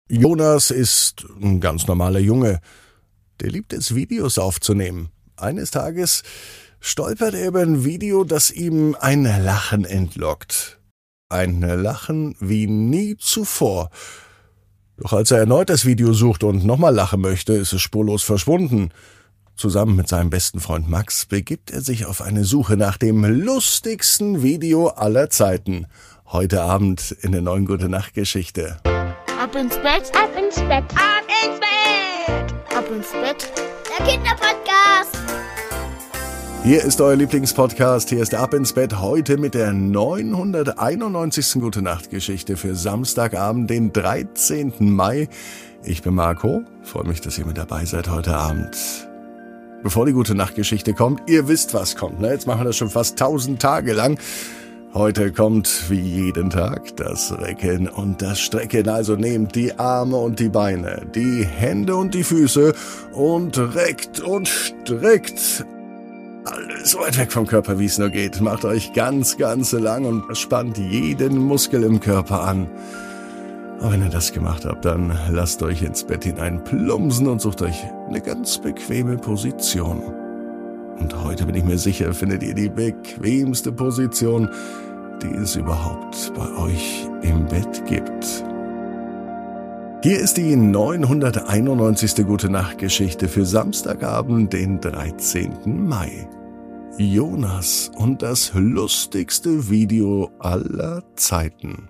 Jonas ist ein ganz normaler Junge. Der liebt es, Videos aufzunehmen. Eines Tages stolpert er über ein Video, das ihm ein Lachen entlockt. Ein Lachen wie nie zuvor. Doch als er erneut das Video sucht und nochmal lachen möchte, ist es spurlos verschwunden. Zusammen mit seinem besten Freund Max begibt er sich auf eine Suche nach dem lustigsten Video aller Zeiten. Heute Abend in der neuen Gute-Nacht-Geschichte. Ab ins Bett, Ab ins Bett, ab ins Bett, ab ins Bett. der Kinderpodcast. Hier ist euer Lieblingspodcast, hier ist Ab ins Bett, heute mit der 991. Gute-Nacht-Geschichte für Samstagabend, den 13. Mai. Ich bin Marco, freue mich, dass ihr mit dabei seid heute Abend. Bevor die Gute-Nacht-Geschichte kommt, ihr wisst, was kommt, ne? Jetzt machen wir das schon fast 1000 Tage lang. Heute kommt wie jeden Tag das Recken und das Strecken, also nehmt die Arme und die Beine, die Hände und die Füße und reckt und streckt. Alles so weit weg vom Körper, wie es nur geht. Macht euch ganz lang und spannt jeden Muskel im Körper an. Und wenn ihr das gemacht habt, dann lasst euch ins Bett hinein plumpsen und sucht euch eine ganz bequeme Position. Und heute bin ich mir sicher, findet ihr die bequemste Position, die es überhaupt bei euch im Bett gibt. Hier ist die 991. Gute-Nacht-Geschichte für Samstagabend, den 13. Mai. Jonas und das lustigste Video aller Zeiten.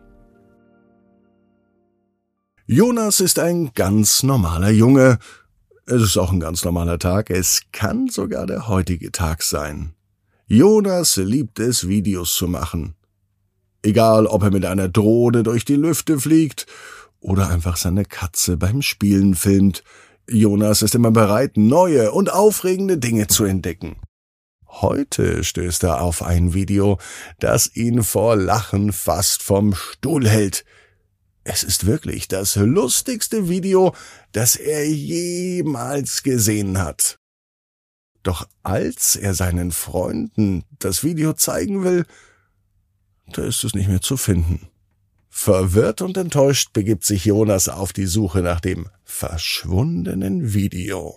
Jonas ist ein ganz normaler Junge. Es ist auch ein ganz normaler Tag. Es kann sogar der heutige Tag sein. Jonas liebt es, Videos zu machen. Egal, ob er mit einer Drohne durch die Lüfte fliegt oder einfach seine Katze beim Spielen filmt. Jonas ist immer bereit, neue und aufregende Dinge zu entdecken. Heute stößt er auf ein Video, das ihn vor Lachen fast vom Stuhl hält. Es ist wirklich das lustigste Video, das er jemals gesehen hat. Doch als er seinen Freunden das Video zeigen will, da ist es nicht mehr zu finden. Verwirrt und enttäuscht begibt sich Jonas auf die Suche nach dem verschwundenen Video.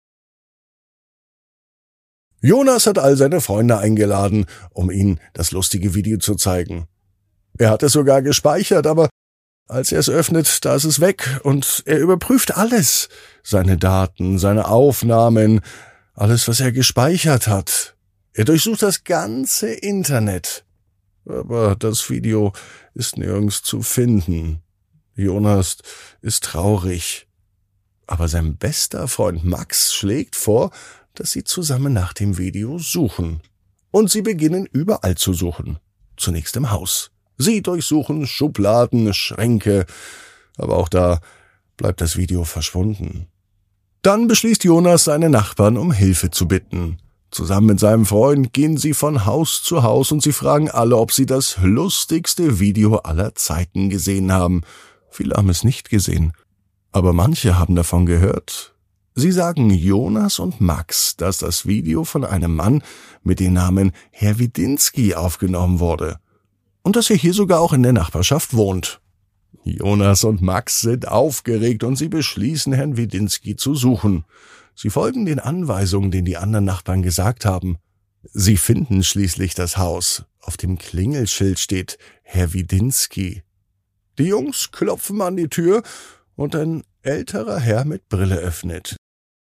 Jonas hat all seine Freunde eingeladen, um ihnen das lustige Video zu zeigen. Er hat es sogar gespeichert, aber als er es öffnet, da ist es weg und er überprüft alles. Seine Daten, seine Aufnahmen, alles, was er gespeichert hat. Er durchsucht das ganze Internet. Aber das Video ist nirgends zu finden. Jonas ist traurig. Aber sein bester Freund Max schlägt vor, dass sie zusammen nach dem Video suchen. Und sie beginnen überall zu suchen. Zunächst im Haus. Sie durchsuchen Schubladen, Schränke, aber auch da bleibt das Video verschwunden. Dann beschließt Jonas, seine Nachbarn um Hilfe zu bitten. Zusammen mit seinem Freund gehen sie von Haus zu Haus und sie fragen alle, ob sie das lustigste Video aller Zeiten gesehen haben. Viele haben es nicht gesehen, aber manche haben davon gehört. Sie sagen Jonas und Max, dass das Video von einem Mann mit dem Namen Herr Widinski aufgenommen wurde. Und dass er hier sogar auch in der Nachbarschaft wohnt. Jonas und Max sind aufgeregt und sie beschließen, Herrn Widinski zu suchen. Sie folgen den Anweisungen, den die anderen Nachbarn gesagt haben. Sie finden schließlich das Haus. Auf dem Klingelschild steht Herr Widinski. Die Jungs klopfen an die Tür und ein älterer Herr mit Brille öffnet.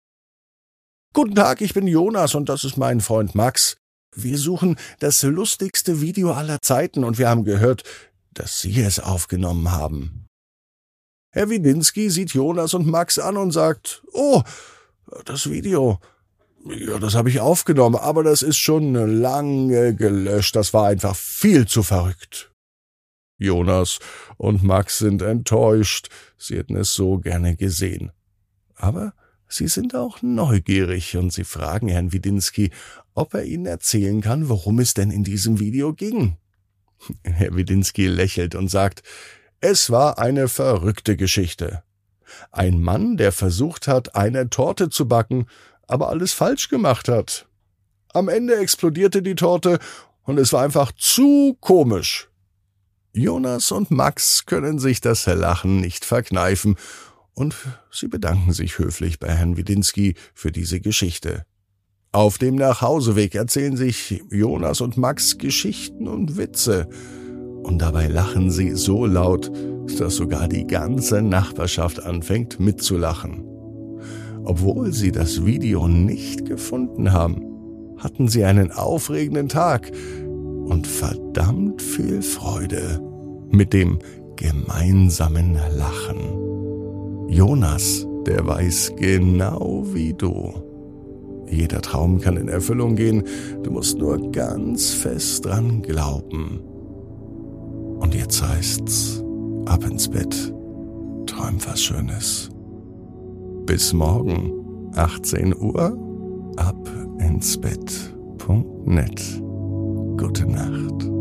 »Guten Tag, ich bin Jonas und das ist mein Freund Max. Wir suchen das lustigste Video aller Zeiten und wir haben gehört, dass Sie es aufgenommen haben.« Herr Widinski sieht Jonas und Max an und sagt, »Oh, das Video, ja, das habe ich aufgenommen, aber das ist schon lange gelöscht, das war einfach viel zu verrückt.« Jonas und Max sind enttäuscht, sie hätten es so gerne gesehen. Aber sie sind auch neugierig und sie fragen Herrn Widinski, ob er ihnen erzählen kann, worum es denn in diesem Video ging. Herr Widinski lächelt und sagt, es war eine verrückte Geschichte. Ein Mann, der versucht hat, eine Torte zu backen, aber alles falsch gemacht hat. Am Ende explodierte die Torte und es war einfach zu komisch. Jonas und Max können sich das Lachen nicht verkneifen und sie bedanken sich höflich bei Herrn Widinski für diese Geschichte. Auf dem Nachhauseweg erzählen sich Jonas und Max Geschichten und Witze. Und dabei lachen sie so laut, dass sogar die ganze Nachbarschaft anfängt mitzulachen. Obwohl sie das Video nicht gefunden haben, hatten sie einen aufregenden Tag und verdammt viel Freude mit dem gemeinsamen Lachen. Jonas, der weiß genau wie du. Jeder Traum kann in Erfüllung gehen, du musst nur ganz fest dran glauben. Und jetzt heißt's, ab ins Bett, träum was Schönes. Bis morgen, 18 Uhr, abinsbett.net. Gute Nacht.